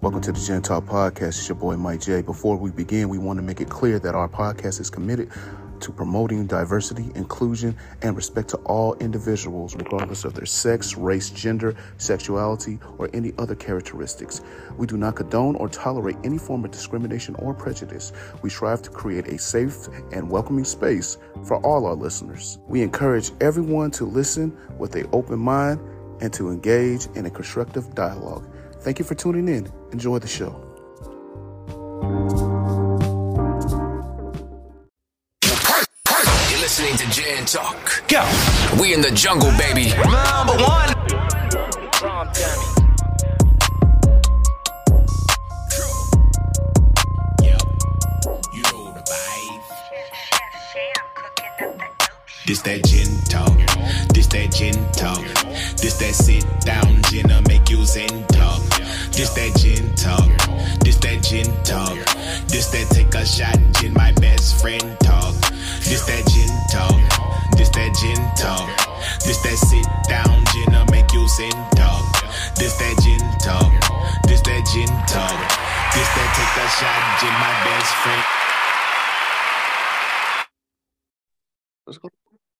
Welcome to the Gen Talk Podcast. It's your boy Mike J. Before we begin, we want to make it clear that our podcast is committed to promoting diversity, inclusion, and respect to all individuals, regardless of their sex, race, gender, sexuality, or any other characteristics. We do not condone or tolerate any form of discrimination or prejudice. We strive to create a safe and welcoming space for all our listeners. We encourage everyone to listen with an open mind and to engage in a constructive dialogue. Thank you for tuning in. Enjoy the show. You're listening to Gen Talk. Go. We in the jungle, baby. Number one. Yep. You know the vibe. This that Gen Talk. This that Gen Talk. This that sit down, Jenna, make you Zen talk. This that Gen Talk. This that Gen Talk. This that take a shot, Jen, my best friend talk. This that Gen Talk. This that Gen Talk. This that sit down, Jenna, make you Zen talk. This that Gen Talk. This that Gen Talk. This that take a shot, Jen, my best friend. Let's go.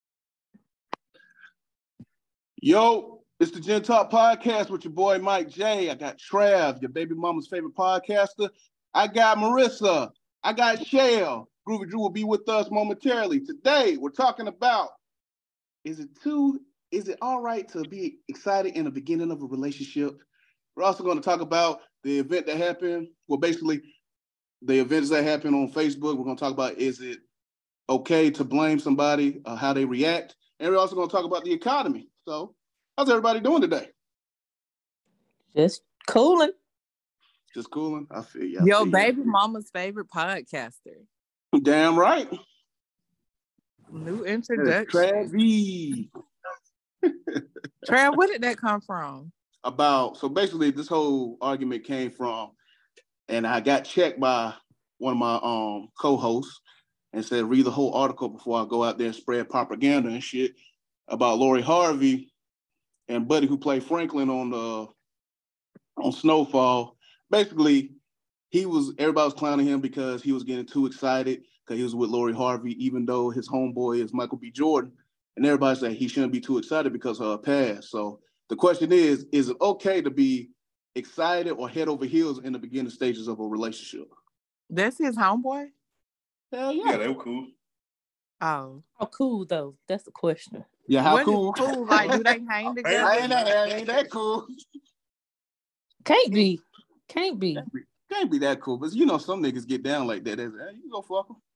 Yo, it's the Gen Talk Podcast with your boy Mike J. I got Trav, your baby mama's favorite podcaster. I got Marissa. I got Shale. Groovy Drew will be with us momentarily. Today, we're talking about, is it all right to be excited in the beginning of a relationship? We're also going to talk about the event that happened. Well, basically, the events that happened on Facebook. We're going to talk about, is it okay to blame somebody, how they react? And we're also going to talk about the economy. So, how's everybody doing today? Just cooling. Just cooling. I feel you. Yo, baby mama's favorite podcaster. Damn right. New introduction. Travis. Trav, where did that come from? So basically, this whole argument came from, and I got checked by one of my co-hosts and said, read the whole article before I go out there and spread propaganda and shit about Lori Harvey and Buddy who played Franklin on Snowfall. Basically, everybody was clowning him because he was getting too excited because he was with Lori Harvey, even though his homeboy is Michael B. Jordan. And everybody said he shouldn't be too excited because of her past. So the question is it okay to be excited or head over heels in the beginning stages of a relationship? That's his homeboy? Hell yeah. Yeah, they were cool. Oh. How cool, though? That's the question. Yeah, how What cool? is cool? Like, do they hang together? Ain't that cool? Can't be. Can't be that cool. But some niggas get down like that. Hey, you go fuck them.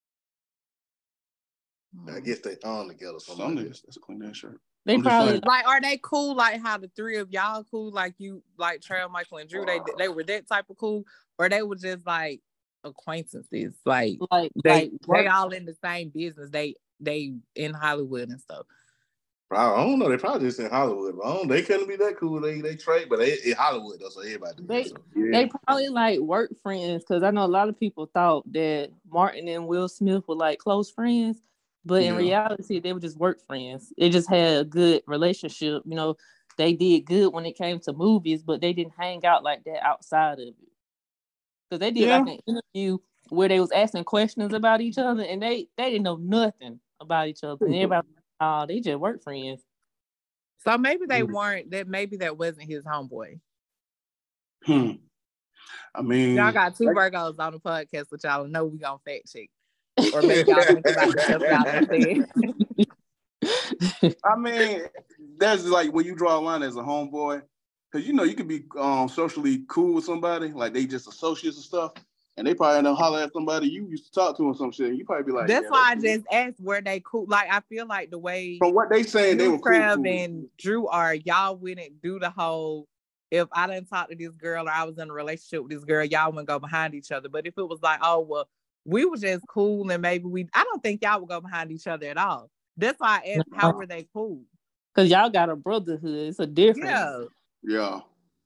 I guess they on together. Some niggas, that's a clean ass shirt. They probably Like, are they cool? Like how the three of y'all cool? Like you, like Trav, Michael, and Drew. They were that type of cool, or they were just like acquaintances. Like they all in the same business. They in Hollywood and stuff. I don't know. They probably just in Hollywood. They couldn't be that cool. They trade, but they in Hollywood though, so everybody. They probably like work friends because I know a lot of people thought that Martin and Will Smith were like close friends, but in reality, they were just work friends. They just had a good relationship. They did good when it came to movies, but they didn't hang out like that outside of it. Because they did like an interview where they was asking questions about each other, and they didn't know nothing about each other. And everybody, they just work friends. So maybe they weren't. Maybe that wasn't his homeboy. I mean, y'all got two Virgos on the podcast, which y'all know we gonna fact check, or maybe y'all think about the stuff y'all said. I mean, there's like when you draw a line as a homeboy, because you can be socially cool with somebody, like they just associates and stuff, and they probably don't holler at somebody you used to talk to or some shit. You probably be like, that's why I just asked were they cool. Like I feel like the way from what they saying they were Trav cool. and Drew are, y'all wouldn't do the whole. If I didn't talk to this girl or I was in a relationship with this girl, y'all wouldn't go behind each other. But if it was like, oh well, we were just cool and maybe I don't think y'all would go behind each other at all. That's why I asked, how were they cool? Because y'all got a brotherhood. It's a difference. Yeah.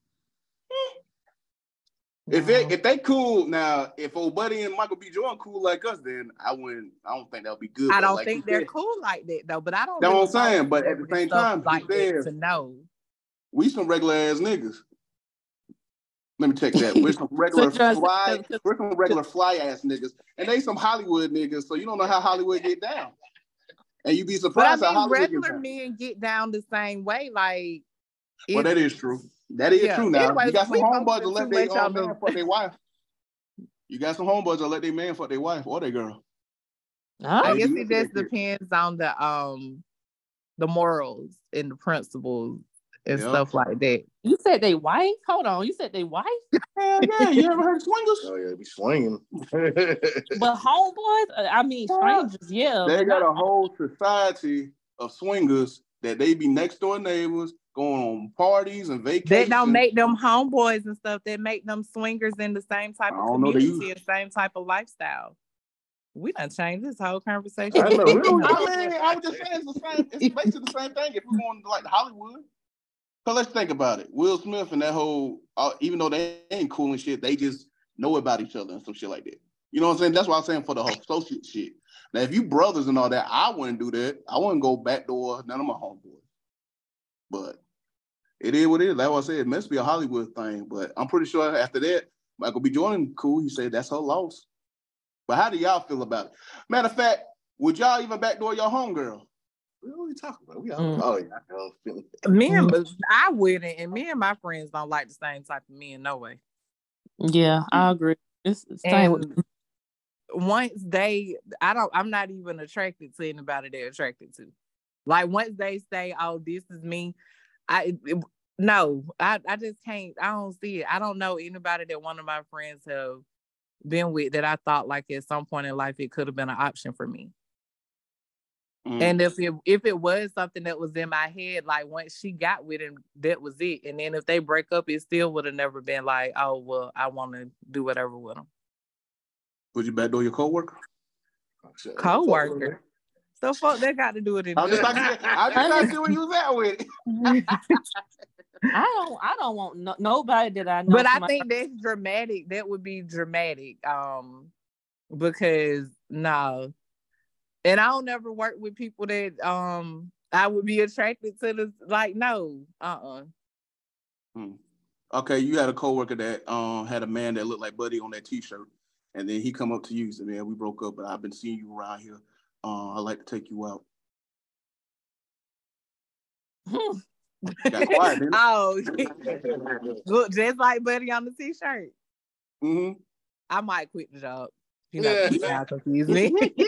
If they cool now, if old Buddy and Michael B. Jordan cool like us, then I don't think that would be good. I don't think they're cool like that though. But I don't. That's what I'm saying. But at the same time, like that to know. We some regular ass niggas. Let me check that. We're some regular fly ass niggas, and they some Hollywood niggas. So you don't know how Hollywood get down, and you be surprised how Hollywood regular men get down the same way. Like, well, that is true. That is true. Now anyways, you got some homeboys that let their man fuck their wife. You got some homeboys that let their man fuck their wife or their girl. I guess it just depends on the morals and the principles and stuff like that. You said they wife? Hold on. You said they wife? Hell yeah. You ever heard of swingers? Oh yeah, be swinging. But homeboys, I mean strangers, yeah. They got a whole society of swingers that they be next door neighbors, going on parties and vacations. That don't make them homeboys and stuff. That make them swingers in the same type of community and same type of lifestyle. We done changed this whole conversation. I know. I was just saying it's the same. It's basically the same thing. If we're going to like Hollywood, so let's think about it. Will Smith and that whole, even though they ain't cool and shit, they just know about each other and some shit like that. You know what I'm saying? That's why I'm saying for the whole associate shit. Now, if you brothers and all that, I wouldn't do that. I wouldn't go backdoor none of my homeboys. But it is what it is. Like I said, it must be a Hollywood thing. But I'm pretty sure after that, Michael B. Jordan, cool. He said that's her loss. But how do y'all feel about it? Matter of fact, would y'all even backdoor your homegirl? What are we talking about? We all, I wouldn't, and me and my friends don't like the same type of men, no way. Yeah, I agree. It's the same. Once I'm not even attracted to anybody they're attracted to. Like once they say, "Oh, this is me," I just can't. I don't see it. I don't know anybody that one of my friends have been with that I thought like at some point in life it could have been an option for me. And if it was something that was in my head, like once she got with him, that was it. And then if they break up, it still would have never been like, oh well, I want to do whatever with him. Would you backdoor your coworker? Coworker. So fuck that got to do with it. I'm just trying to see where you was at with it. I don't want nobody that I know. But I think that's dramatic. That would be dramatic. Because no. And I don't ever work with people that I would be attracted to. No. Okay, you had a coworker that had a man that looked like Buddy on that T-shirt, and then he come up to you and said, "Man, we broke up, but I've been seeing you around here. I'd like to take you out." Got quiet, didn't it? Oh, look, just like Buddy on the T-shirt. Mm-hmm. I might quit the job. Now confuse me.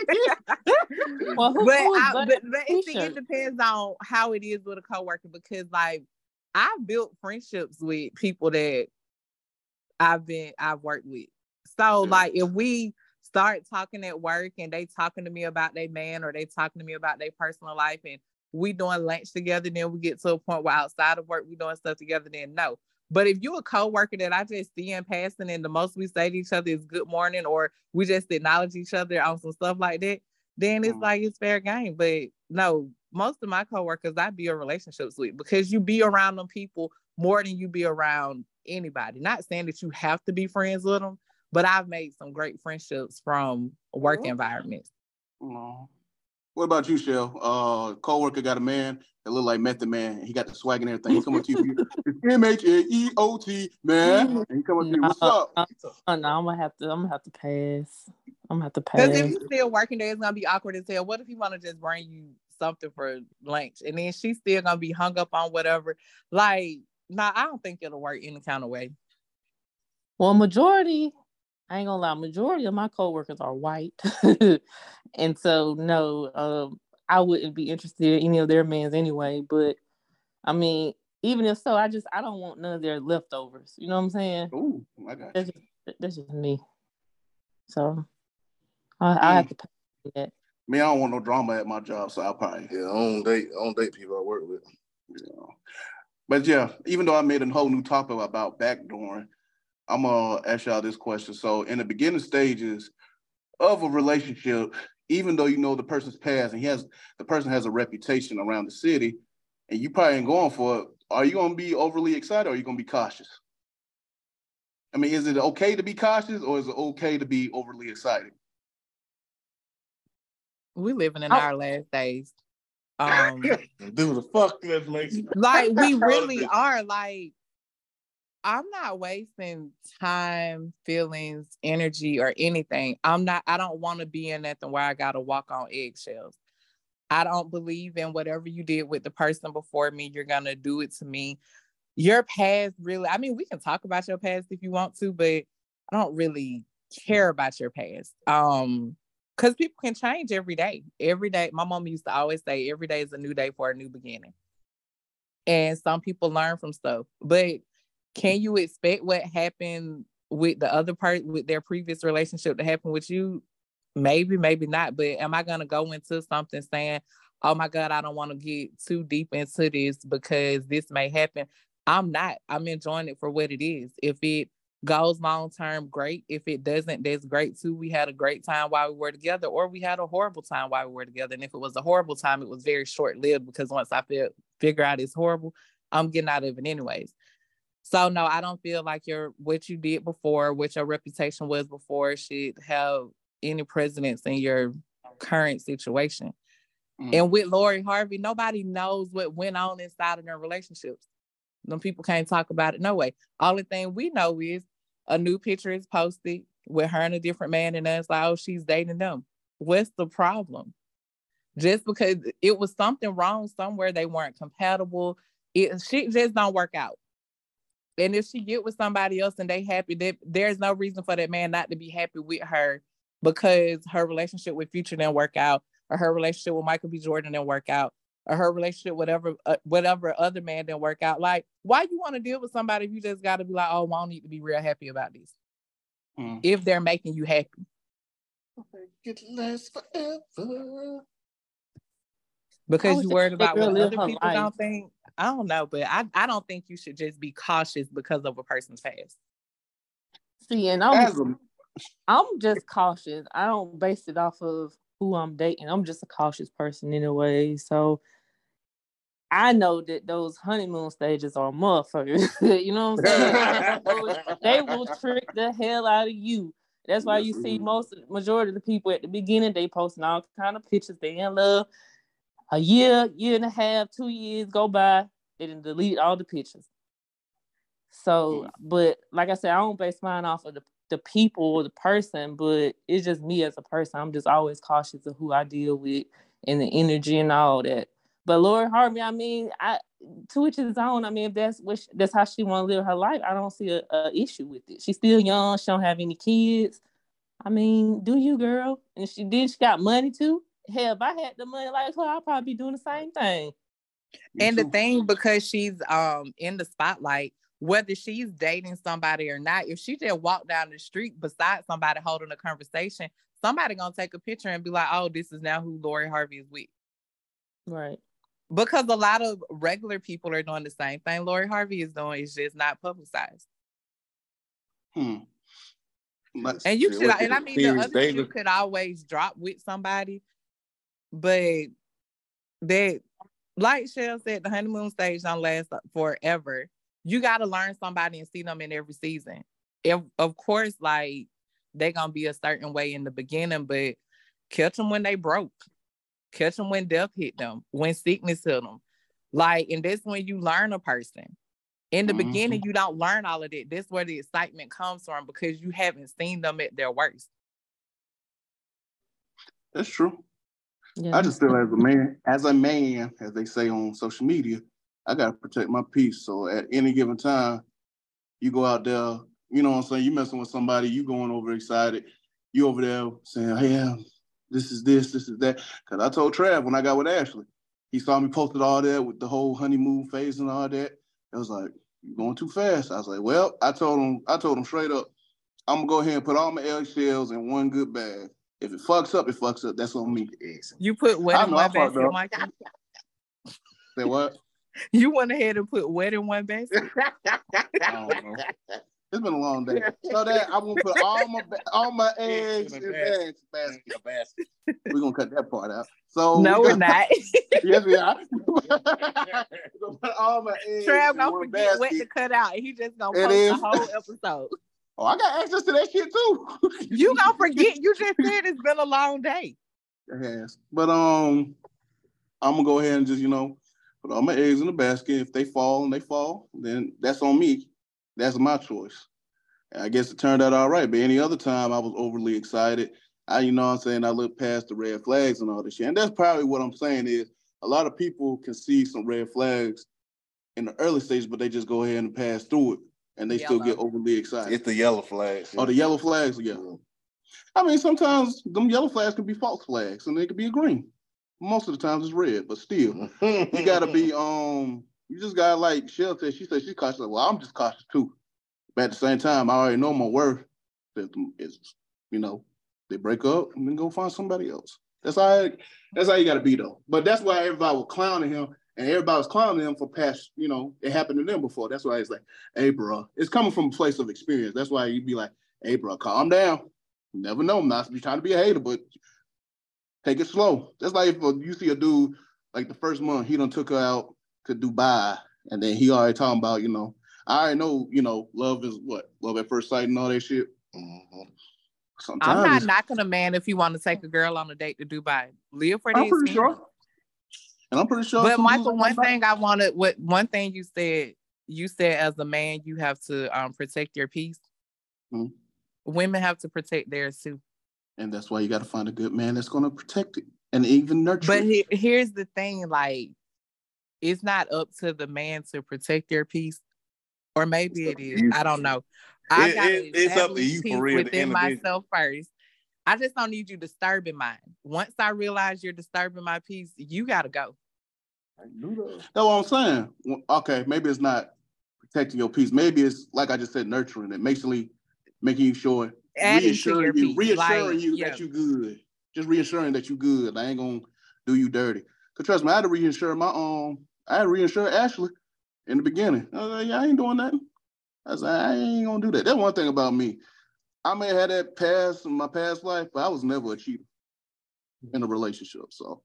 Well, but it depends on how it is with a coworker, because like I've built friendships with people that I've worked with. So like if we start talking at work and they talking to me about their man or they talking to me about their personal life and we doing lunch together, then we get to a point where outside of work we doing stuff together, then no. But if you're a coworker that I just see in passing and the most we say to each other is good morning, or we just acknowledge each other on some stuff like that, then it's like it's fair game. But no, most of my coworkers I build relationships with, because you be around them people more than you be around anybody. Not saying that you have to be friends with them, but I've made some great friendships from work environments. What about you, Shell? Coworker got a man that look like Method Man. He got the swag and everything. He come up to you, it's MHAEOT, man. And he come up to you, what's up? No, I'm gonna have to pass. Because if you're still working there, it's gonna be awkward as hell. What if he want to just bring you something for lunch and then she's still gonna be hung up on whatever? Like, I don't think it'll work any kind of way. Well, I ain't gonna lie, majority of my coworkers are white. And so no, I wouldn't be interested in any of their mans anyway. But I mean, even if so, I don't want none of their leftovers. You know what I'm saying? Ooh, I got you. That's just me. So I have to pay that. Me, I don't want no drama at my job, so I'll probably I don't date people I work with. Yeah. But yeah, even though I made a whole new topic about backdooring, I'm gonna ask y'all this question. So in the beginning stages of a relationship, even though you know the person's past and the person has a reputation around the city, and you probably ain't going for it, are you gonna be overly excited or are you gonna be cautious? I mean, is it okay to be cautious or is it okay to be overly excited? We living in our last days. Do the fuck that makes like we really are. Like I'm not wasting time, feelings, energy, or anything. I don't want to be in nothing where I gotta walk on eggshells. I don't believe in whatever you did with the person before me, you're gonna do it to me. Your past really, I mean, we can talk about your past if you want to, but I don't really care about your past. Because people can change every day. Every day, my mom used to always say, every day is a new day for a new beginning. And some people learn from stuff. But can you expect what happened with the other part, with their previous relationship to happen with you? Maybe, maybe not. But am I going to go into something saying, oh my God, I don't want to get too deep into this because this may happen? I'm not. I'm enjoying it for what it is. If it goes long term, great. If it doesn't, that's great too. We had a great time while we were together, or we had a horrible time while we were together. And if it was a horrible time, it was very short lived, because once I figure out it's horrible, I'm getting out of it anyways. So no, I don't feel like what you did before, what your reputation was before, should have any precedence in your current situation. And with Lori Harvey, nobody knows what went on inside of their relationships. Them people can't talk about it no way. Only thing we know is a new picture is posted with her and a different man, and it's like, oh, she's dating them. What's the problem? Just because it was something wrong somewhere, they weren't compatible. Shit just don't work out. And if she get with somebody else and they happy, there's no reason for that man not to be happy with her, because her relationship with Future didn't work out, or her relationship with Michael B. Jordan didn't work out, or her relationship, whatever other man didn't work out. Like, why you want to deal with somebody if you just got to be like, oh, I don't need to be real happy about this? If they're making you happy. It lasts forever. Because you worried about what other people don't think. I don't know, but I don't think you should just be cautious because of a person's past. See, and I'm just cautious. I don't base it off of who I'm dating. I'm just a cautious person anyway. So I know that those honeymoon stages are motherfuckers. You know what I'm saying? They will trick the hell out of you. That's why you see majority of the people at the beginning, they posting all kind of pictures. They in love. A year and a half, 2 years go by, they didn't delete all the pictures. So, but like I said, I don't base mine off of the people or the person, but it's just me as a person. I'm just always cautious of who I deal with and the energy and all that. But Lori Harvey, I mean, to each his own. I mean, if that's how she want to live her life, I don't see a issue with it. She's still young. She don't have any kids. I mean, do you, girl? And she got money too. Hell, if I had the money like her, I'd probably be doing the same thing. And the thing, because she's in the spotlight, whether she's dating somebody or not, if she just walked down the street beside somebody holding a conversation, somebody gonna take a picture and be like, oh, this is now who Lori Harvey is with. Right. Because a lot of regular people are doing the same thing Lori Harvey is doing. It's just not publicized. And you should, and I mean, the other you could always drop with somebody, but that, like Shell said, the honeymoon stage don't last forever. You got to learn somebody and see them in every season. Of course, like, they're going to be a certain way in the beginning, but catch them when they broke. Catch them when death hit them, when sickness hit them. Like, and that's when you learn a person. In the beginning, you don't learn all of that. That's where the excitement comes from, because you haven't seen them at their worst. That's true. Yeah. I just feel as a man, as they say on social media, I got to protect my peace. So at any given time, you go out there, you know what I'm saying? You messing with somebody, you going over excited. You over there saying, hey, this is that. Because I told Trav when I got with Ashley, he saw me posted all that with the whole honeymoon phase and all that. I was like, you're going too fast. I was like, well, I told him straight up, I'm going to go ahead and put all my eggshells in one good bag. If it fucks up, it fucks up. That's on me. You put wet in one basket, Mike? Say what? You went ahead and put wet in one basket? I don't know. It's been a long day. So that I'm going to put all my eggs in a basket. We're going to cut that part out. So no, we're not. Yes, we are. We're going to put all my eggs Trav in don't one forget basket. Wet to cut out. He just going to post the whole episode. Oh, I got access to that shit too. You gonna forget? You just said it's been a long day. It has, but I'm gonna go ahead and just put all my eggs in the basket. If they fall, then that's on me. That's my choice. And I guess it turned out all right. But any other time I was overly excited. I look past the red flags and all this shit. And that's probably what I'm saying is a lot of people can see some red flags in the early stages, but they just go ahead and pass through it. And they still get overly excited. It's the yellow flags. Oh, the yellow flags? Yeah. I mean, sometimes them yellow flags can be false flags and they can be green. Most of the times it's red, but still, you gotta be, you just gotta, like Shell said, she said she's cautious. Well, I'm just cautious too. But at the same time, I already know my worth. Is, they break up and then go find somebody else. That's how you gotta be though. But that's why everybody was clowning him, and everybody was clowning him for past, it happened to them before. That's why it's like, hey, bro, it's coming from a place of experience. That's why you'd be like, hey, bro, calm down. You never know. I'm not trying to be a hater, but take it slow. That's like if you see a dude, like the first month, he done took her out to Dubai, and then he already talking about, I already know, love is what? Love at first sight and all that shit. Mm-hmm. Sometimes I'm not knocking a man if you want to take a girl on a date to Dubai. Live for this. I'm pretty sure. And I'm pretty sure. But Michael, one thing you said as a man, you have to protect your peace. Mm-hmm. Women have to protect theirs too. And that's why you got to find a good man that's going to protect it and even nurture it. But here's the thing, like, it's not up to the man to protect your peace. Or maybe it is. I don't know. It's up to you for real. Within myself first. I just don't need you disturbing mine. Once I realize you're disturbing my peace, you got to go. That's what I'm saying. Okay, maybe it's not protecting your peace. Maybe it's, like I just said, nurturing it. Making you sure. Reassuring you that you good. Just reassuring that you good. I ain't gonna do you dirty. Cause trust me, I had to reassure Ashley in the beginning. I was like, yeah, I ain't doing nothing. I was like, I ain't gonna do that. That's one thing about me. I may have had that past in my past life, but I was never a cheater in a relationship. So,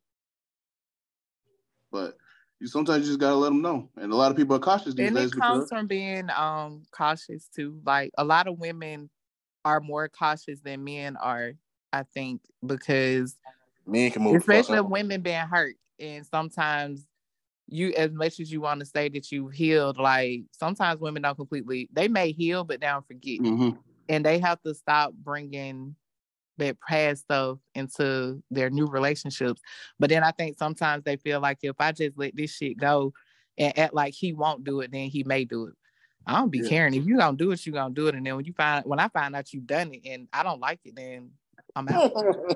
but sometimes you just gotta let them know. And a lot of people are cautious these days. And it comes from being cautious too. Like a lot of women are more cautious than men are, I think, because men can move, especially women being hurt. And sometimes you, as much as you want to say that you healed, like sometimes women don't they may heal, but they don't forget. Mm-hmm. And they have to stop bringing that past stuff into their new relationships. But then I think sometimes they feel like if I just let this shit go and act like he won't do it, then he may do it. I don't be caring. If you gonna do it, you gonna do it. And then when I find out you've done it and I don't like it, then I'm out.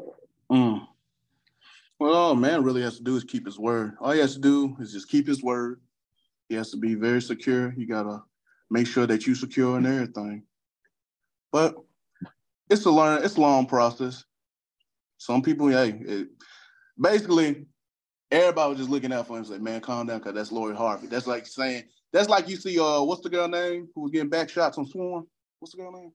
Well, all a man really has to do is keep his word. All he has to do is just keep his word. He has to be very secure. You gotta make sure that you're secure in everything. But it's a long process. Some people, basically, everybody was just looking out for him and say, man, calm down, because that's Lori Harvey. That's like you see, what's the girl name who was getting back shots on Swarm? What's the girl name?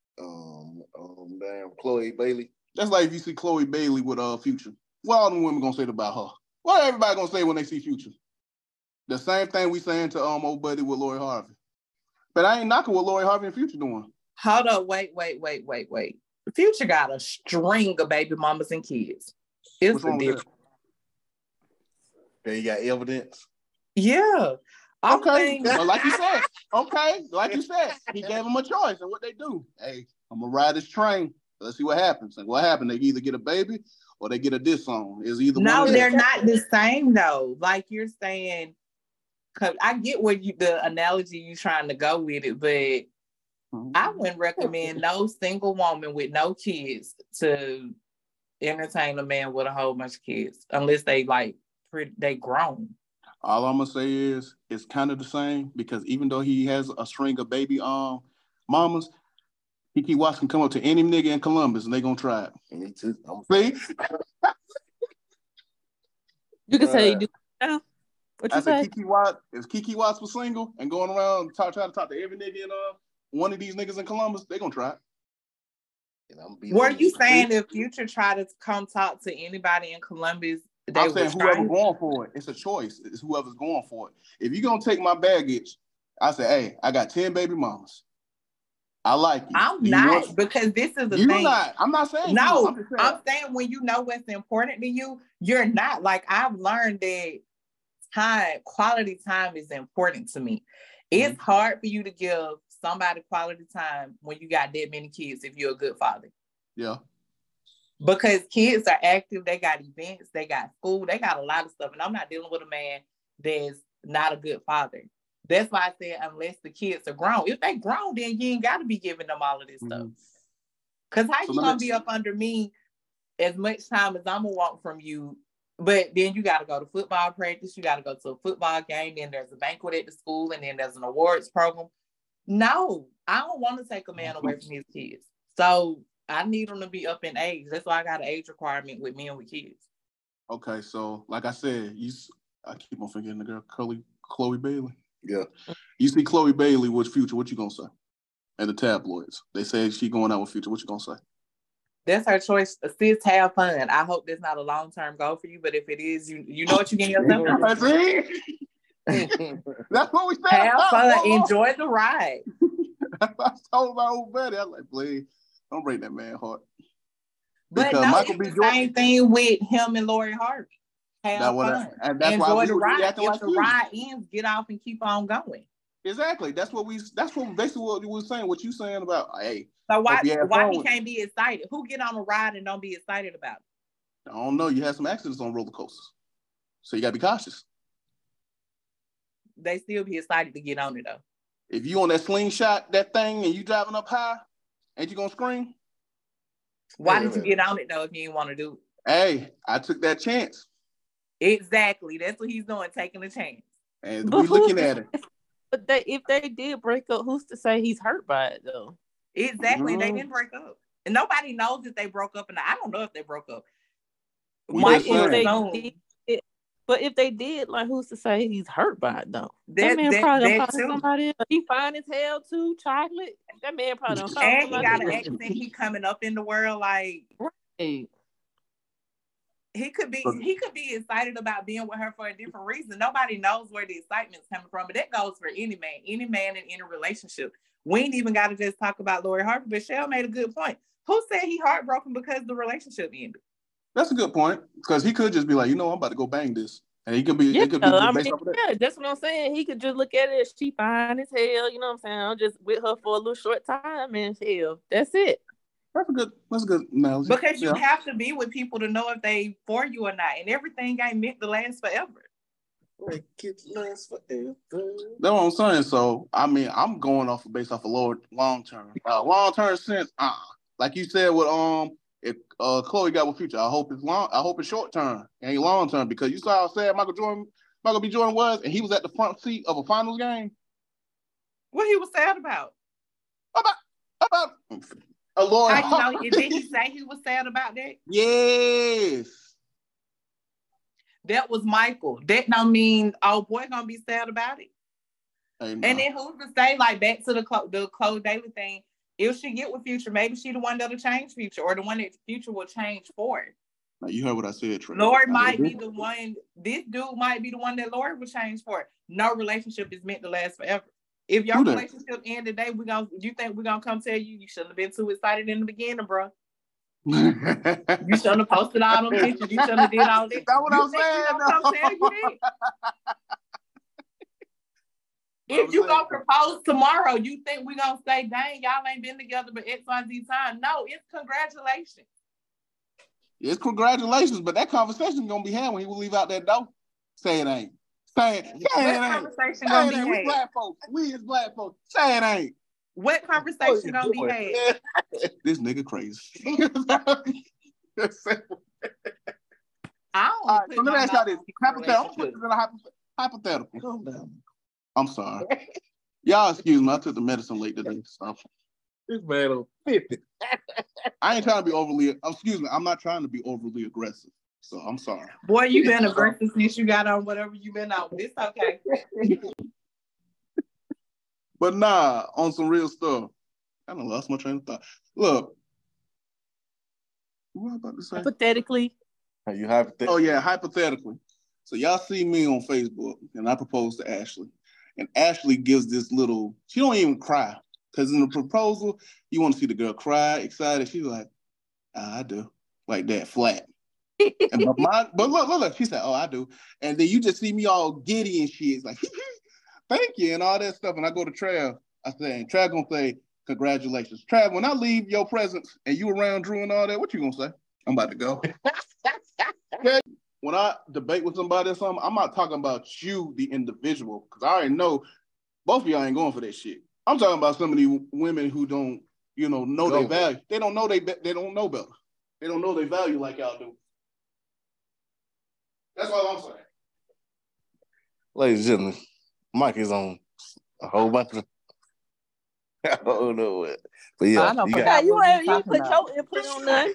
Chloe Bailey. That's like if you see Chloe Bailey with Future. What all them women gonna say about her? What everybody gonna say when they see Future? The same thing we saying to old buddy with Lori Harvey. But I ain't knocking what Lori Harvey and Future doing. Hold up, wait. Future got a string of baby mamas and kids. It's the difference. Okay, you got evidence? Yeah. Okay. Well, like you said, he gave them a choice and what they do. Hey, I'm gonna ride this train. Let's see what happens. And what happened? They either get a baby or they get a diss song. Is either no, they're not the same though. Like you're saying, cause I get where the analogy you trying to go with it, but I wouldn't recommend no single woman with no kids to entertain a man with a whole bunch of kids unless they they grown. All I'm gonna say is it's kind of the same because even though he has a string of baby mamas, Kiki Watts can come up to any nigga in Columbus and they gonna try it. Me too. See? You can say you do. What you say? Kiki Watts, if Kiki Watts was single and going around trying to talk to every nigga in one of these niggas in Columbus, they gonna try it. Were you saying if Future tried to come talk to anybody in Columbus? I'm saying whoever's going for it. It's a choice. It's whoever's going for it. If you're going to take my baggage, I say, hey, I got 10 baby mamas. I like you. I'm not, because this is the thing. You're not. I'm not saying no. I'm saying when you know what's important to you, you're not. Like, I've learned that quality time is important to me. It's hard for you to give somebody quality time when you got that many kids if you're a good father. Yeah. Because kids are active, they got events, they got school, they got a lot of stuff. And I'm not dealing with a man that's not a good father. That's why I said unless the kids are grown. If they grown, then you ain't got to be giving them all of this stuff. Because how you going to be up under me as much time as I'm going to want from you, but then you got to go to football practice, you got to go to a football game, then there's a banquet at the school, and then there's an awards program. No, I don't want to take a man away from his kids. So I need them to be up in age. That's why I got an age requirement with men with kids. Okay, so like I said, I keep on forgetting the girl, Chloe Bailey. Yeah. You see Chloe Bailey with Future, what you gonna say? And the tabloids. They say she going out with Future. What you gonna say? That's her choice. Sis, have fun. I hope that's not a long-term goal for you, but if it is, you know what you're getting yourself into. That's what we said. Have fun. Enjoy the ride. I told my old buddy, I was like, please, don't break that man heart. But no, Michael it's the same thing with him and Lori Harvey. Have fun. Enjoy the ride. If the ride ends, get off and keep on going. Exactly. That's what basically what we were saying. What you saying about, hey. So why he can't be excited? Who get on a ride and don't be excited about it? I don't know. You had some accidents on roller coasters, so you gotta be cautious. They still be excited to get on it though. If you on that slingshot, that thing, and you driving up high, ain't you gonna scream? Why did you get on it though if you didn't want to do it? Hey, I took that chance. Exactly. That's what he's doing, taking a chance. And we looking at it. But if they did break up, who's to say he's hurt by it though? Exactly. They didn't break up. And nobody knows if they broke up. And I don't know if they broke up. But if they did, like, who's to say he's hurt by it though? That man probably don't find somebody else. He fine as hell too, chocolate. That man probably don't find somebody else. And he got an accent. He coming up in the world like... Right. He could be excited about being with her for a different reason. Nobody knows where the excitement's coming from, but that goes for any man in any relationship. We ain't even got to just talk about Lori Harvey, but Shell made a good point. Who said he heartbroken because the relationship ended? That's a good point, because he could just be like, I'm about to go bang this, and he could be. Yeah, that's what I'm saying. He could just look at it as she fine as hell. You know what I'm saying? I'm just with her for a little short time, and hell, that's it. That's a good analogy. Because you have to be with people to know if they for you or not, and everything ain't meant to last forever. Like it lasts forever. That's what I'm saying. So I mean, I'm going based off of long term. Long term sense, like you said with if Chloe got with Future, I hope it's long. I hope it's short term, ain't long term, because you saw how sad Michael B. Jordan was, and he was at the front seat of a finals game. What he was sad about? About. Lord, did he say he was sad about that? Yes. That was Michael. That don't mean boy gonna be sad about it. And then who's to say, like, back to the Chloe Daily thing, if she get with Future, maybe she the one that'll change Future, or the one that Future will change for. Now you heard what I said, Trey. Lori might be the one, this dude might be the one that Lori will change for. No relationship is meant to last forever. If your relationship end today, you think we're gonna come tell you shouldn't have been too excited in the beginning, bro? You shouldn't have posted all them pictures. You shouldn't have did all this. That's what I'm saying. Come tell you that? If you gonna propose tomorrow, you think we're gonna say, dang, y'all ain't been together but XYZ time? No, it's congratulations. It's congratulations, but that conversation gonna be had when he will leave out that door. Say it ain't. Say it ain't. Conversation gonna be had? We black folks. We as black folks. Say it ain't. What conversation gonna be had? This nigga crazy. Right, so let me ask y'all this. Hypothetical. Calm down. I'm sorry. Y'all excuse me. I took the medicine late today. So. This man on 50. I ain't trying to be I'm not trying to be overly aggressive. So I'm sorry. Boy, you been aggressive since you got on whatever you been on. It's okay. But nah, on some real stuff. I done lost my train of thought. Look. What am I about to say? Hypothetically. Are you hypothetically? Oh yeah, hypothetically. So y'all see me on Facebook, and I propose to Ashley. And Ashley gives this little, she don't even cry. Because in the proposal, you want to see the girl cry, excited. She's like, I do. Like that, flat. But look, she said, I do. And then you just see me all giddy and shit. It's like, thank you, and all that stuff. And I go to Trav, I say, and Trav gonna say, congratulations. Trav, when I leave your presence and you around Drew and all that, what you gonna say? I'm about to go. Okay. When I debate with somebody or something, I'm not talking about you, the individual, because I already know both of y'all ain't going for that shit. I'm talking about some of these women who don't, know their value. They don't know they don't know better. They don't know their value like y'all do. That's all I'm saying. Ladies and gentlemen, Mike is on a whole bunch of I don't know what. But yeah, I don't forgot you put your input on that.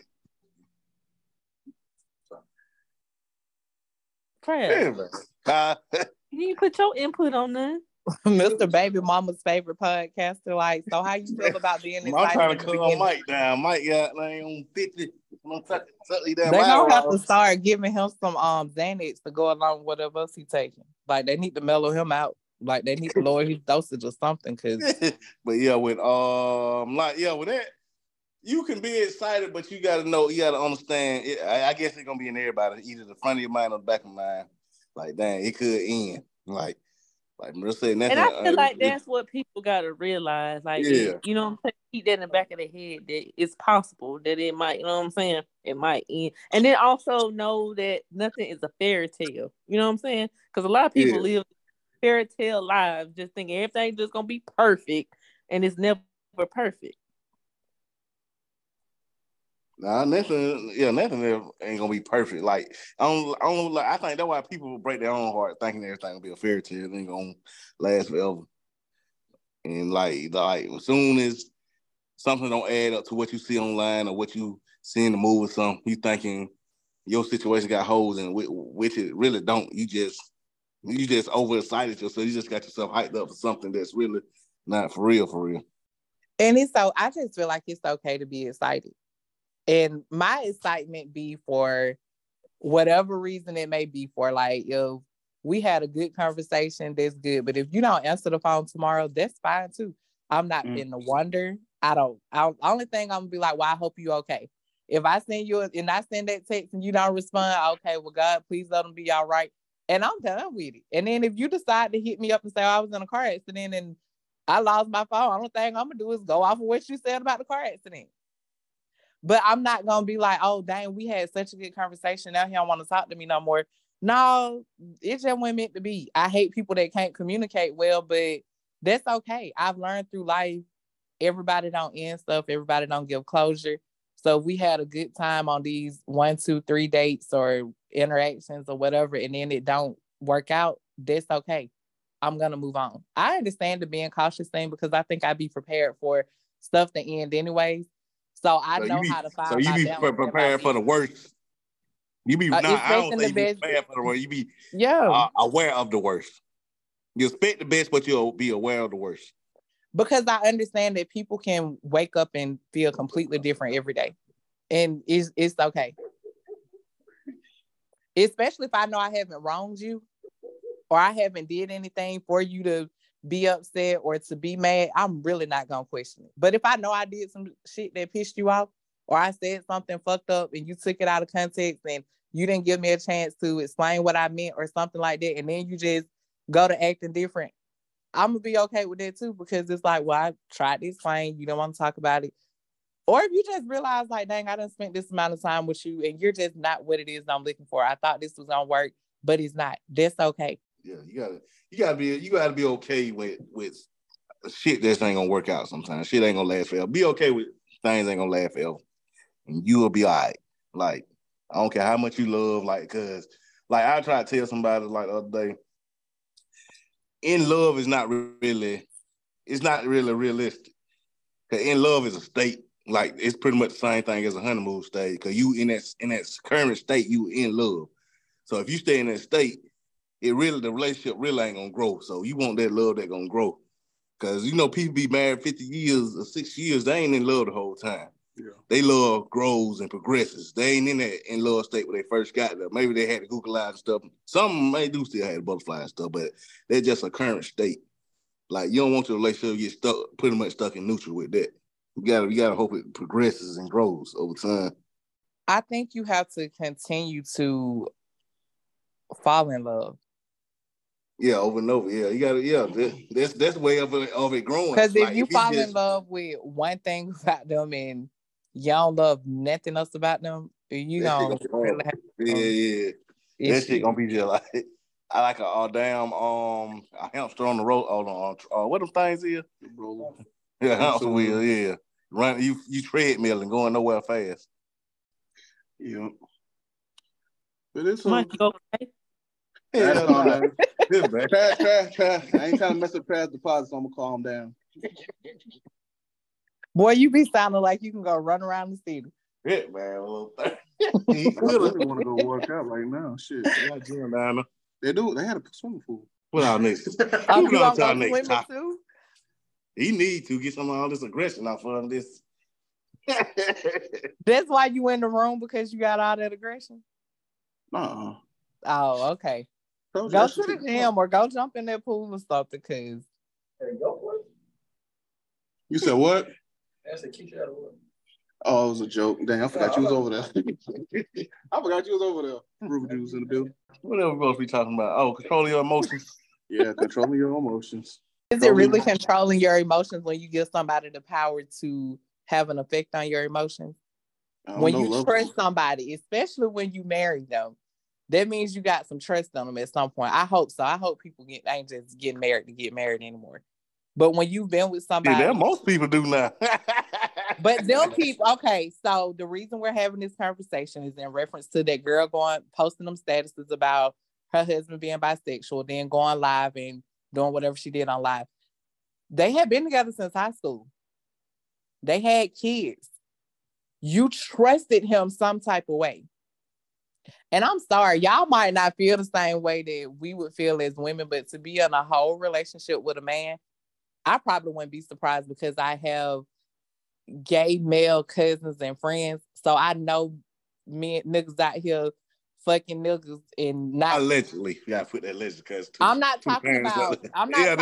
Crap. You put your input on that. Mr. Baby Mama's favorite podcaster. Like, so how you feel about being I'm trying to calm Mike down. Mike got on 50. They gonna have to start giving him some Xanax to go along with whatever else he's taking. Like, they need to mellow him out. Like, they need to lower his dosage or something. But yeah, with with that, you can be excited, but you gotta know, you gotta understand. I guess it's gonna be in everybody, either the front of your mind or the back of your mind. Like, dang, it could end. Like Marissa said, nothing. And I feel like that's what people gotta realize. Like, yeah. You know what I'm saying? Keep that in the back of their head that it's possible that it might, you know what I'm saying? It might end. And then also know that nothing is a fairy tale. You know what I'm saying? Because a lot of people live fairy tale lives just thinking everything's just gonna be perfect, and it's never perfect. Nah, nothing ain't gonna be perfect. Like, I think that's why people break their own heart thinking everything will be a fairy tale. It ain't gonna last forever. And like as soon as something don't add up to what you see online or what you see in the movie or something, you thinking your situation got holes in it, which it really don't. You just overexcited yourself. You just got yourself hyped up for something that's really not for real. And I just feel like it's okay to be excited. And my excitement be for whatever reason it may be for. Like, if we had a good conversation, that's good. But if you don't answer the phone tomorrow, that's fine too. I'm not in the wonder. Only thing I'm gonna be like, well, I hope you okay. If I send you and I send that text and you don't respond, okay, well, God, please let them be all right. And I'm done with it. And then if you decide to hit me up and say, oh, I was in a car accident and I lost my phone, the only thing I'm gonna do is go off of what you said about the car accident. But I'm not gonna be like, oh, dang, we had such a good conversation. Now he don't want to talk to me no more. No, it just wasn't meant to be. I hate people that can't communicate well, but that's okay. I've learned through life, everybody don't end stuff. Everybody don't give closure. So if we had a good time on these 1, 2, 3 dates or interactions or whatever, and then it don't work out, that's okay. I'm gonna move on. I understand the being cautious thing because I think I'd be prepared for stuff to end anyways. So I know how to find. So you be prepared for the worst. You be I don't say you be prepared for the worst. You be aware of the worst. You expect the best, but you'll be aware of the worst. Because I understand that people can wake up and feel completely different every day, and it's okay. Especially if I know I haven't wronged you, or I haven't did anything for you to be upset or to be mad, I'm really not gonna question it. But if I know I did some shit that pissed you off, or I said something fucked up and you took it out of context and you didn't give me a chance to explain what I meant or something like that, and then you just go to acting different, I'm gonna be okay with that too, because it's like, well, I tried to explain, you don't want to talk about it. Or if you just realize, like, dang, I done spent this amount of time with you and you're just not what it is I'm looking for. I thought this was gonna work, but it's not. That's okay. Yeah, you gotta be okay with shit that ain't gonna work out sometimes. Shit ain't gonna last forever. Be okay with things ain't gonna last forever. And you will be all right. Like, I don't care how much you love, like, cause like I try to tell somebody like the other day, in love is not really realistic. Cause in love is a state. Like, it's pretty much the same thing as a honeymoon state. Cause you in that current state, you in love. So if you stay in that state, the relationship really ain't gonna grow. So you want that love that gonna grow. Cause people be married 50 years or 6 years, they ain't in love the whole time. Yeah. They love grows and progresses. They ain't in that in love state where they first got there. Maybe they had the Google eyes and stuff. Some may do still have the butterfly and stuff, but they're just a current state. Like, you don't want your relationship to get stuck, pretty much stuck in neutral with that. You gotta hope it progresses and grows over time. I think you have to continue to fall in love. Yeah, over and over. Yeah, you got to. Yeah, that's the way of it growing. Because if you fall in love with one thing about them and you don't love nothing else about them, you don't really have. Yeah. That shit gonna be just like I like a damn a hamster on the road. On what them things is? Yeah, hamster wheel. Yeah, run you treadmill and going nowhere fast. Yeah, but it's Mike, you okay? That's all, man. Trash. I ain't trying to mess up Trash deposit, so I'm gonna calm down. Boy, you be sounding like you can go run around the city. Yeah, man. I really want to go work out right now. Shit, I got gym down there. They do. They had a swimming pool. What our next? You gonna go swimming too? He need to get some of all this aggression off of this. That's why you in the room, because you got all that aggression? Oh, okay. Go to the gym or go jump in that pool or something, because... You said what? That's a kick out of what? Oh, it was a joke. Dang, I forgot you was over there. I forgot you was over there. Ruby Juice in the building. What else we supposed to be talking about? Oh, controlling your emotions. Yeah, controlling your emotions. Is it really controlling your emotions when you give somebody the power to have an effect on your emotions? When you trust somebody, especially when you marry them, that means you got some trust on them at some point. I hope so. I hope people ain't just getting married to get married anymore. But when you've been with somebody... Yeah, most people do now. But them people... Okay, so the reason we're having this conversation is in reference to that girl posting them statuses about her husband being bisexual, then going live and doing whatever she did on live. They had been together since high school. They had kids. You trusted him some type of way. And I'm sorry, y'all might not feel the same way that we would feel as women, but to be in a whole relationship with a man, I probably wouldn't be surprised, because I have gay male cousins and friends. So I know niggas out here fucking niggas and not... Allegedly. You gotta put that allegedly, because I'm not talking about him.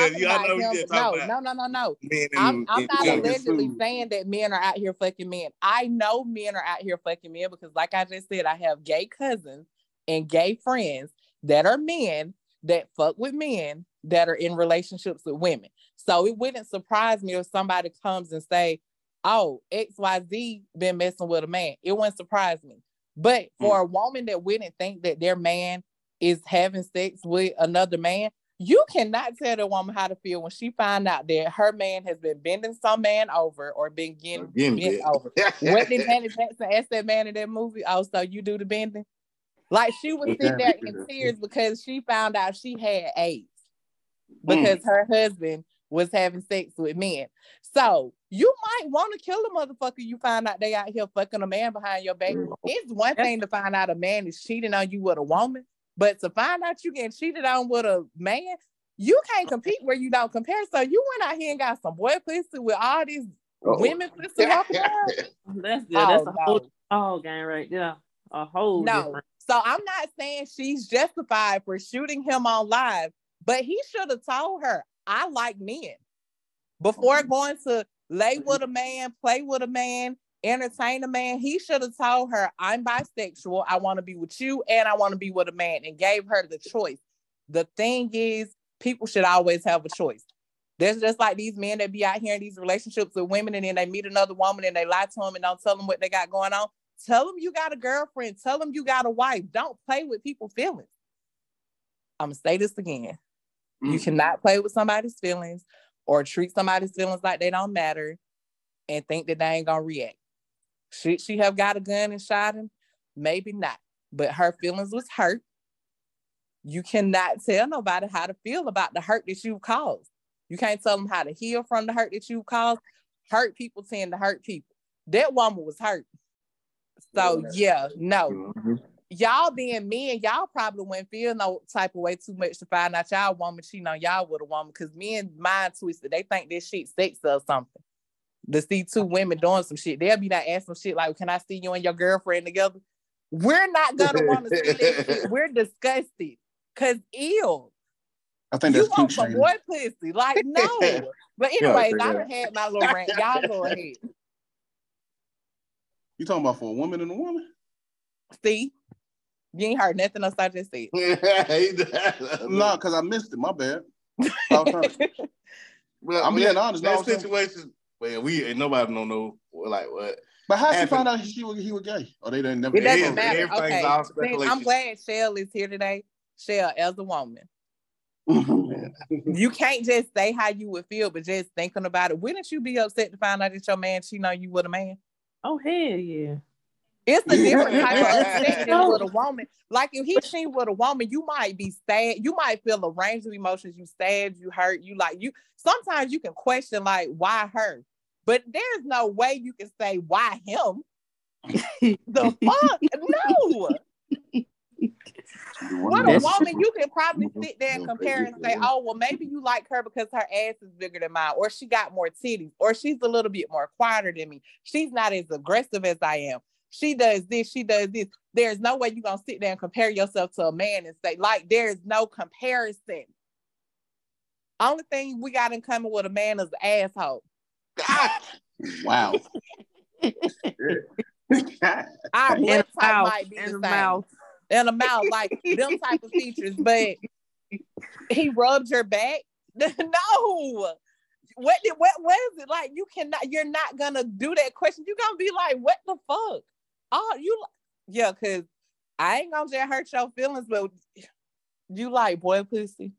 No. I'm not allegedly saying that men are out here fucking men. I know men are out here fucking men, because like I just said, I have gay cousins and gay friends that are men that fuck with men that are in relationships with women. So it wouldn't surprise me if somebody comes and say, oh, XYZ been messing with a man. It wouldn't surprise me. But for a woman that wouldn't think that their man is having sex with another man, you cannot tell the woman how to feel when she find out that her man has been bending some man over or been getting bent over. What did Janet Jackson ask that man in that movie? Oh, so you do the bending? Like, she was sitting there in tears because she found out she had AIDS because her husband was having sex with men. So you might want to kill a motherfucker you find out they out here fucking a man behind your back. It's one thing to find out a man is cheating on you with a woman, but to find out you getting cheated on with a man, you can't compete where you don't compare. So you went out here and got some boy pussy with all these women pussy walking around. That's a whole game right there. A whole different. So I'm not saying she's justified for shooting him on live, but he should have told her, I like men. Before going to lay with a man, play with a man, entertain a man, he should have told her, I'm bisexual. I want to be with you and I want to be with a man, and gave her the choice. The thing is, people should always have a choice. There's just like these men that be out here in these relationships with women, and then they meet another woman and they lie to them and don't tell them what they got going on. Tell them you got a girlfriend. Tell them you got a wife. Don't play with people's feelings. I'm going to say this again. You cannot play with somebody's feelings or treat somebody's feelings like they don't matter and think that they ain't going to react. Should she have got a gun and shot him? Maybe not. But her feelings was hurt. You cannot tell nobody how to feel about the hurt that you caused. You can't tell them how to heal from the hurt that you caused. Hurt people tend to hurt people. That woman was hurt. So, y'all being men, y'all probably wouldn't feel no type of way too much to find out y'all woman cheating on y'all with a woman, because men mind twisted. They think this shit sexy or something. To see two women doing some shit, they'll be not asking shit like, can I see you and your girlfriend together? We're not gonna want to see that shit. We're disgusted. Cause ew. I think that's you want some boy pussy. Like, no. But anyways, I done had my little rant. Y'all go ahead. You talking about for a woman and a woman? See? You ain't heard nothing else I just said. No, because I missed it. My bad. Well, I'm being honest. That situation, well, we ain't nobody don't know like what. But how she found out he was gay? Or they didn't never. It doesn't matter. Okay, I'm glad Shell is here today. Shell, as a woman, you can't just say how you would feel, but just thinking about it. Wouldn't you be upset to find out that your man cheating on you with a man? Oh hell yeah! It's a different type of upset than with a woman. Like if he cheating with a woman, you might be sad. You might feel a range of emotions. You sad, you hurt, you like you. Sometimes you can question like why her, but there's no way you can say why him. The fuck no. What a woman, you can probably sit there and compare and say, oh, well, maybe you like her because her ass is bigger than mine, or she got more titties, or she's a little bit more quieter than me. She's not as aggressive as I am. She does this, she does this. There's no way you're going to sit there and compare yourself to a man and say, like, there's no comparison. Only thing we got in common with a man is the asshole. Wow. Our blood type might be the same. And a mouth, like them type of features, but he rubbed your back. No, what is it like? You're not gonna do that question. You're gonna be like, what the fuck? Oh, yeah, because I ain't gonna just hurt your feelings, but you like boy pussy.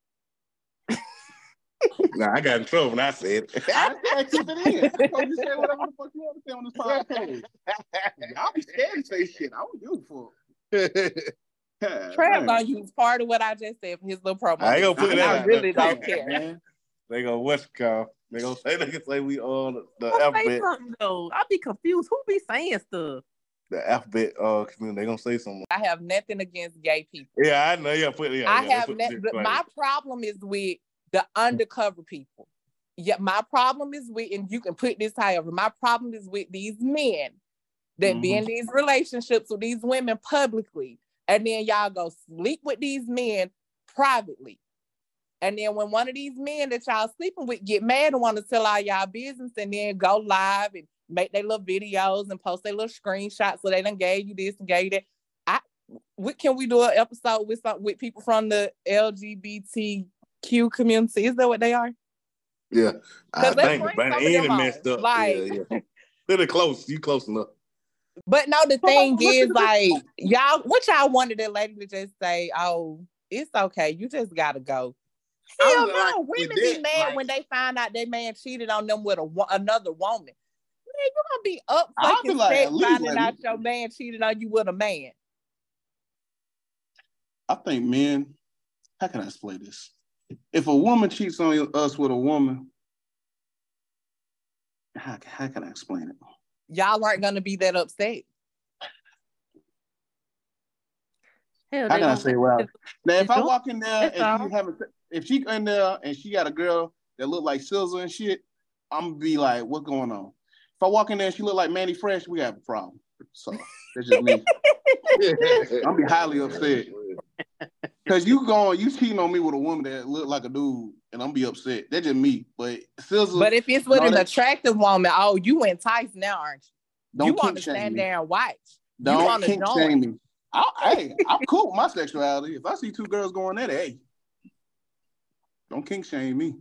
Nah, I got in trouble when I said it. I keep it in. You say whatever the fuck you want to say on this podcast. I'll be scared to say shit. I don't give a fuck. Trav gonna use part of what I just said for his little promo. I ain't gonna put it out. I really don't care. Man. They gonna what's it called? They can say we all the alphabet. Though I be confused. Who be saying stuff? The alphabet community. They gonna say something. I have nothing against gay people. Yeah, I know. Yeah, my problem is with the undercover people. Yeah, my problem is with, and you can put this however. My problem is with these men that be in these relationships with these women publicly, and then y'all go sleep with these men privately. And then when one of these men that y'all sleeping with get mad and want to tell all y'all business and then go live and make their little videos and post their little screenshots so they done gave you this and gave you that. Can we do an episode with people from the LGBTQ community? Is that what they are? Yeah. I think about it messed up. Like, yeah. They're close. You close enough. But no, the thing is, like, y'all, what y'all wanted that lady to just say, oh, it's okay. You just got to go. Hell no. Women be mad when they find out their man cheated on them with another woman. Man, you're going to be up fucking sex finding out your man cheated on you with a man. I think men, how can I explain this? If a woman cheats on us with a woman, how can I explain it? Y'all aren't gonna be that upset. How can I say well? Now, if I walk in there and if she in there and she got a girl that look like Silver and shit, I'm gonna be like, what's going on? If I walk in there and she look like Manny Fresh, we have a problem. So that's just me. I'm be highly upset. Cause you cheating on me with a woman that look like a dude, and I'm be upset. That's just me. But if it's with an attractive woman, oh, you enticed now, aren't you? You want to stand there and watch. Don't kink shame me. I'm cool with my sexuality. If I see two girls going at it, hey, don't kink shame me.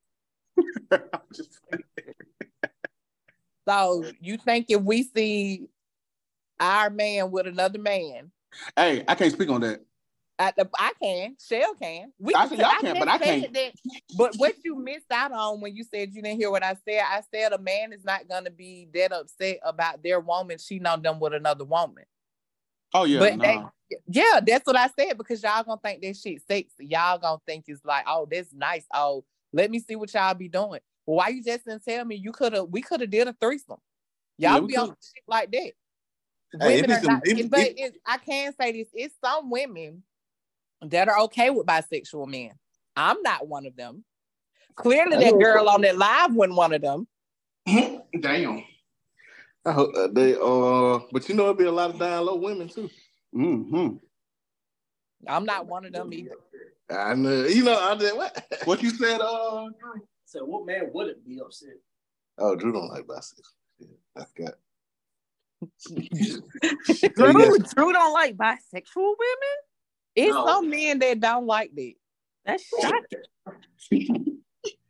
So you think if we see our man with another man? Hey, I can't speak on that. I can. Shell can. I can, but I can't. But what you missed out on when you said you didn't hear what I said a man is not going to be that upset about their woman cheating on them with another woman. Oh, yeah. But that's what I said, because y'all going to think that shit sexy. Y'all going to think it's like, oh, that's nice. Oh, let me see what y'all be doing. Well, why you just didn't tell me we could have did a threesome? Y'all be on shit like that. Women are not, but I can say this, it's some women that are okay with bisexual men. I'm not one of them. Clearly that girl on that live wasn't one of them. Damn. I hope they but you know it'd be a lot of down low women too. Mm-hmm. I'm not one of them either. I know. You know, I did what you said, Drew? So what man wouldn't be upset? Oh, Drew don't like bisexual. Yeah, I got. Drew don't like bisexual women? It's some men that don't like that. That's shocking.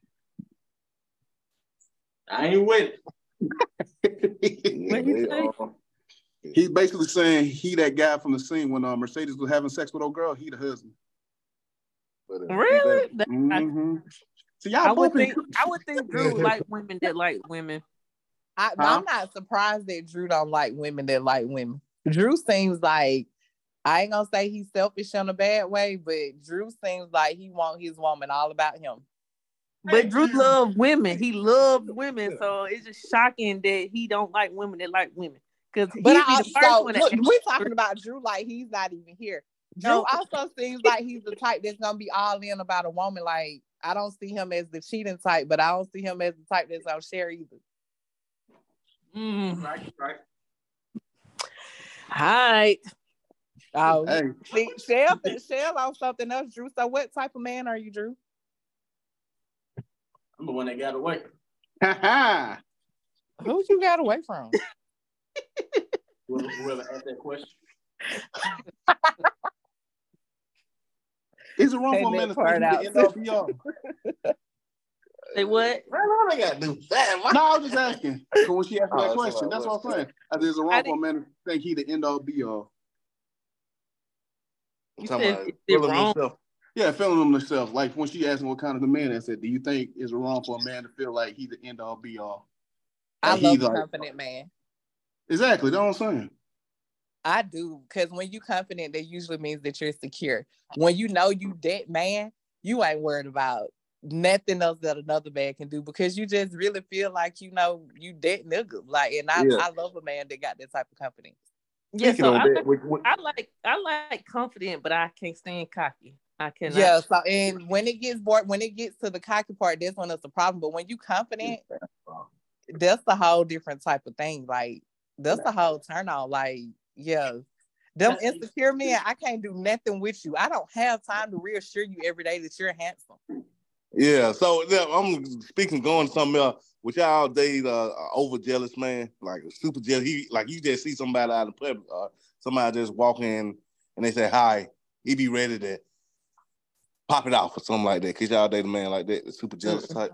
I ain't with it. What he say? He's basically saying he that guy from the scene when Mercedes was having sex with old girl, he the husband. But, Really? Mm-hmm. So y'all I would think Drew would like women that like women. I'm not surprised that Drew don't like women that like women. Drew seems like, I ain't gonna say he's selfish in a bad way, but Drew seems like he want his woman all about him. But Drew loves women. He loves women, so it's just shocking that he don't like women that like women. Because he'd be the first one. Look, we're talking about Drew like he's not even here. Drew also seems like he's the type that's gonna be all in about a woman. Like, I don't see him as the cheating type, but I don't see him as the type that's gonna share either. Right. Hi. Oh, hey. Shell on something else, Drew. So what type of man are you, Drew? I'm the one that got away. Who you got away from? Whoever asked that question. Is it wrong for a man to think he end all be all? Say what? What I gotta do that? No, I was just asking. So when she asked me that question, that's what I'm saying. Is it wrong for a man to think he the end all be all? I'm talking about feeling himself. Yeah, feeling himself. Like when she asked me what kind of the man, I said, "Do you think it's wrong for a man to feel like he's the end all be all?" I love a confident man. Exactly, that's what I'm saying. I do, because when you confident, that usually means that you're secure. When you know you that man, you ain't worried about nothing else that another man can do, because you just really feel like you know you that nigga. Like, and I love a man that got that type of confidence. Yeah, so I like confident, but I can't stand cocky. I cannot. Yeah, so and when it gets to the cocky part, that's when it's a problem. But when you confident, that's the whole different type of thing. Like, that's the whole turn on. Like, yeah. Them insecure men, I can't do nothing with you. I don't have time to reassure you every day that you're handsome. Yeah, so I'm speaking going to something else. Would y'all date over jealous man, like a super jealous? He like you just see somebody out in public, somebody just walk in and they say hi, he be ready to pop it off or something like that. Cause y'all date a man like that, the super jealous type.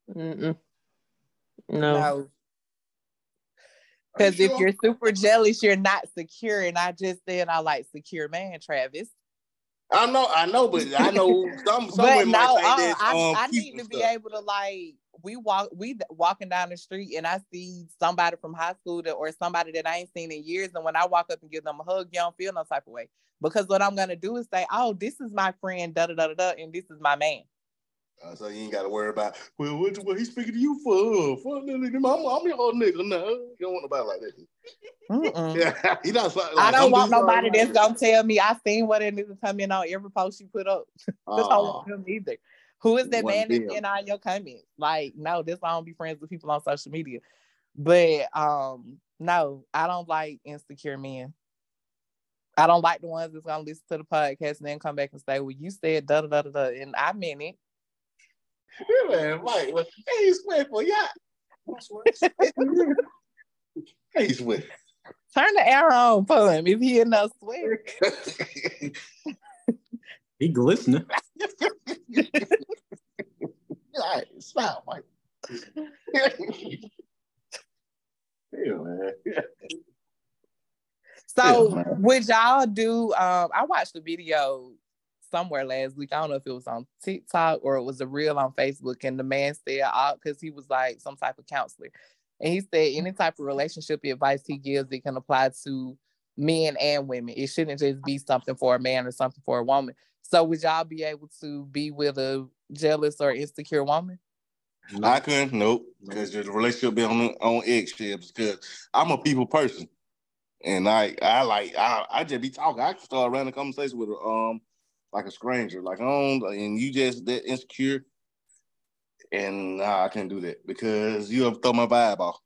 No. Because if you're super jealous, you're not secure. And I just said I like secure man, Travis. I know, but I know some women might say that. I need to be able to, like, we walking down the street and I see somebody from high school or somebody that I ain't seen in years, and when I walk up and give them a hug, you don't feel no type of way, because what I'm gonna do is say, "Oh, this is my friend, da da da da, and this is my man." So you ain't got to worry about, well, what he's speaking to you for? I'm your nigga now. You don't want nobody like that. Yeah, he not like, I don't want nobody that's gonna tell me I seen what it is to come in on every post you put up. I don't want them either. Who is that man that's in all your comments? Like, no, this I don't be friends with people on social media. But no, I don't like insecure men. I don't like the ones that's gonna listen to the podcast and then come back and say, "Well, you said da da da da da," and I meant it. Man, Mike, hey, sweat for y'all. Hey, sweat. Turn the air on for him if he in no sweat. He glistening. All right, stop, Mike. Yeah, man. So, would y'all do? I watched the video somewhere last week. I don't know if it was on TikTok or it was a reel on Facebook, and the man said, because he was like some type of counselor, and he said any type of relationship advice he gives, it can apply to men and women. It shouldn't just be something for a man or something for a woman. So would y'all be able to be with a jealous or insecure woman? I couldn't, nope, because the relationship be on eggshells, because I'm a people person, and I just be talking. I can start running a conversation with like a stranger, like and you just that insecure, and I can't do that, because you have throw my vibe off,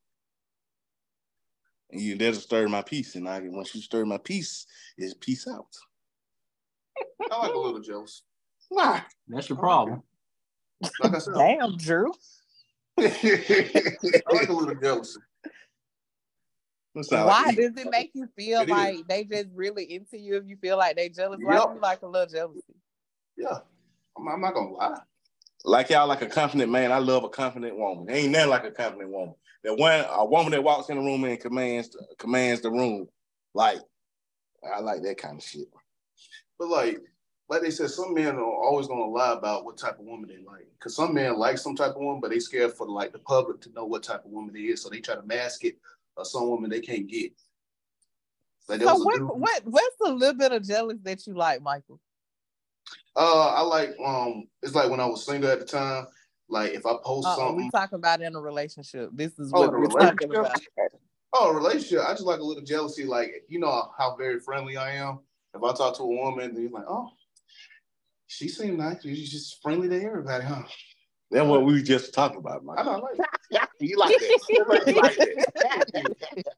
and that'll stir my peace, and once you stir my peace, it's peace out. I like a little jealous. Why? That's your problem. Like I said, damn, Drew. I like a little jealousy. Why does it make you feel like is. they just really into you if you feel like they jealous? Why do you like a little jealousy? Yeah, I'm not gonna lie. Like y'all like a confident man. I love a confident woman. Ain't nothing like a confident woman. A woman that walks in the room and commands the room. Like, I like that kind of shit. But like they said, some men are always gonna lie about what type of woman they like. Cause some men like some type of woman, but they scared for like the public to know what type of woman they is, so they try to mask it. Or some woman they can't get. Like, so what's a little bit of jealous that you like, Michael? I like it's like when I was single at the time. Like if I post something, we talking about in a relationship. This is what we're talking about. Oh, relationship. I just like a little jealousy. Like, you know how very friendly I am. If I talk to a woman, then you're like, oh, she seemed nice. She's just friendly to everybody, huh? That's what we just talking about, Mike. I know, I like that. You like that. You like that.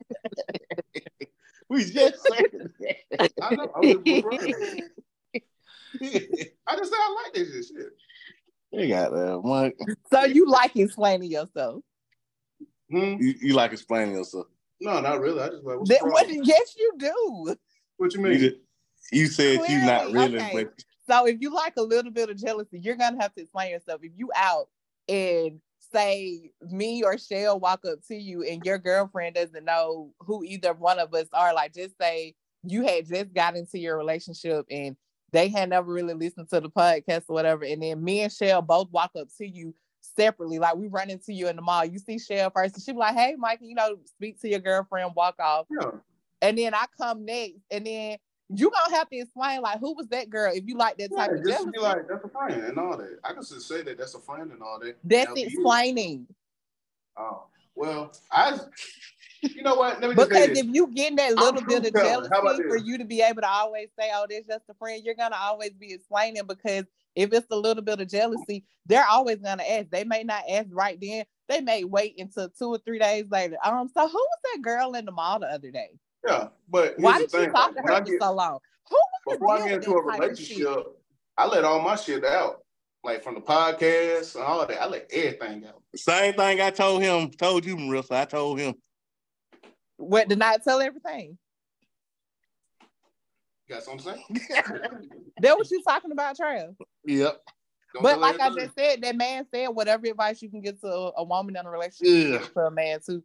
We just saying that. I know. I just said I like this shit. You got that, Mike. So you like explaining yourself? You like explaining yourself? No, not really. I just like, what's the problem? Yes, you do. What you mean? You said you not really. Okay. So if you like a little bit of jealousy, you're gonna have to explain yourself. If you out and say me or Shell walk up to you and your girlfriend doesn't know who either one of us are, like just say you had just got into your relationship and they had never really listened to the podcast or whatever, and then me and Shell both walk up to you separately, like we run into you in the mall. You see Shell first, and she be like, "Hey, Mike, speak to your girlfriend, walk off." Yeah. And then I come next, and then you gonna have to explain like who was that girl if you like that type of just jealousy. Be like, that's a friend and all that. I can just say that that's a friend and all that. That's explaining. Oh, well, you know what? Let me because if you get that little bit of jealousy for you to be able to always say, oh, that's just a friend, you're gonna always be explaining, because if it's a little bit of jealousy, they're always gonna ask. They may not ask right then. They may wait until 2 or 3 days later. So who was that girl in the mall the other day? Yeah, but why did you talk to her for so long? Who was before I get into a relationship, I let all my shit out. Like from the podcast and all that. I let everything out. Same thing I told you, Marissa. I told him. What, did not tell everything? You got something to say? That what you talking about, Trav? Yep. But like I just said, that man said whatever advice you can get to a woman in a relationship to a man too.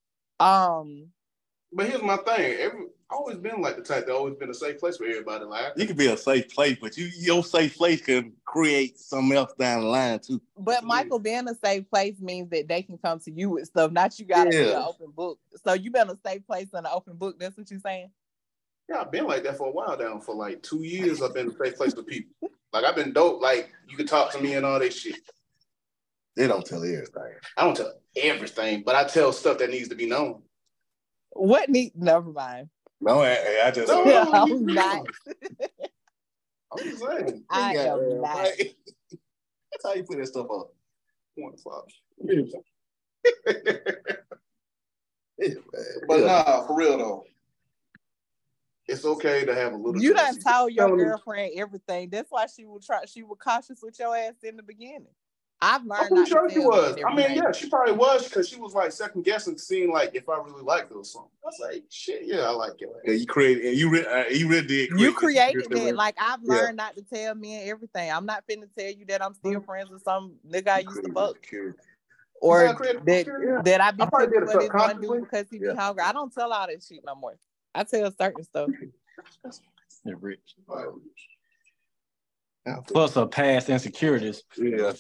But here's my thing. I've always been like the type that always been a safe place for everybody. Like you can be a safe place, but your safe place can create something else down the line too. But Michael, being a safe place means that they can come to you with stuff, not you gotta be an open book. So you been a safe place and an open book. That's what you're saying? Yeah, I've been like that for a while now. For like 2 years, I've been a safe place for people. Like I've been dope. Like you can talk to me and all that shit. They don't tell everything. I don't tell everything, but I tell stuff that needs to be known. What need? Never mind. No, I just. No, I'm not. I'm just saying. I am not. That's how you put that stuff up. 1 o'clock. But nah, for real though. It's okay to have a little. You done told your girlfriend everything. That's why she was cautious with your ass in the beginning. I've learned. I'm sure she was. I mean, yeah, she probably was, because she was like second guessing, seeing like if I really liked it or something. I was like, shit, yeah, I like it. Yeah, you created, and you really did. You created that. Like I've learned not to tell men everything. I'm not finna tell you that I'm still friends with some nigga I used to fuck. Or that I be cooking with this one dude because he be hungry. I don't tell all that shit no more. I tell certain stuff. They're rich. Plus her past insecurities. Yeah.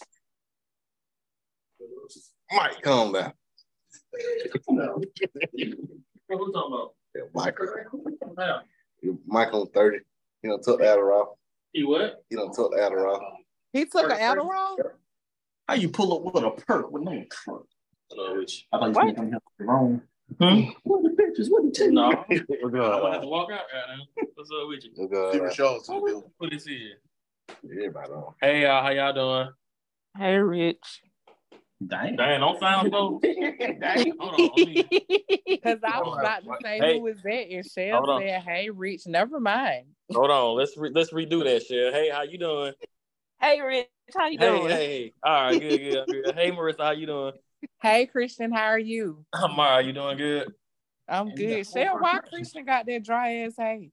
Mike, calm down. Who talking about? Yeah, Michael. Michael 30. He done took the Adderall. He what? He done took the Adderall. He took an Adderall? How you pull up with a perk with no perk? I thought you What? were going to have the wrong. What the pictures? What the tell No, I'm gonna have to walk out right now. What's up with you? Different shows to the building. What this is? Everybody on. Hey y'all, how y'all doing? Hey, Rich. Dang. Dang, don't sound so. Dang. Hold on. Because I was about to say Hey. who was that, and Shell said, "Hey, Rich, never mind." Hold on. Let's redo that shit. Hey, how you doing? Hey, Rich. How you doing? Hey. All right, good. Hey, Marissa, how you doing? Hey, Christian, how are you? I'm all right. You doing good? I'm good. Shell, why Christian got that dry ass hay?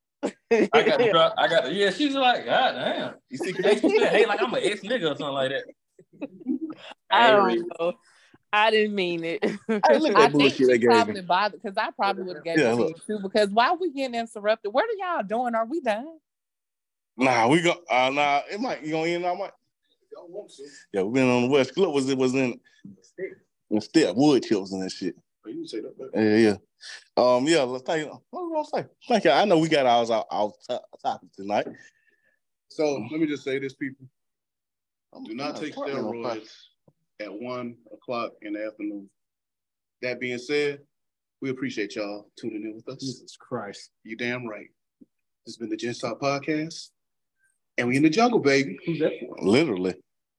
Yeah, she's like, God damn. You see, she said, hey, like I'm an ex-nigga or something like that. I don't know. I didn't mean it. Hey, look at that bullshit they gave probably me. bothered because I probably would have gave it to you too. Because why we getting interrupted? What are y'all doing? Are we done? Nah, we go. Nah, it might. You gonna end? I might. Yeah, we been on the West. Look, it was in step wood chips and that shit. You can say that. Yeah. Yeah. Let's thank you. What was I gonna say? Thank you. I know we got ours out topic tonight. So let me just say this, people. Do not take steroids at 1 o'clock in the afternoon. That being said, we appreciate y'all tuning in with us. Jesus Christ. You damn right. This has been the Gen Talk Podcast. And we in the jungle, baby. Who's that for? Literally.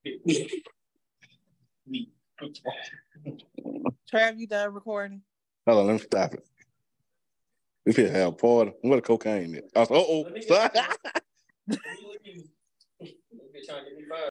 Trav, you done recording? Hold on, let me stop it. We finna have a party. What a cocaine is. I was,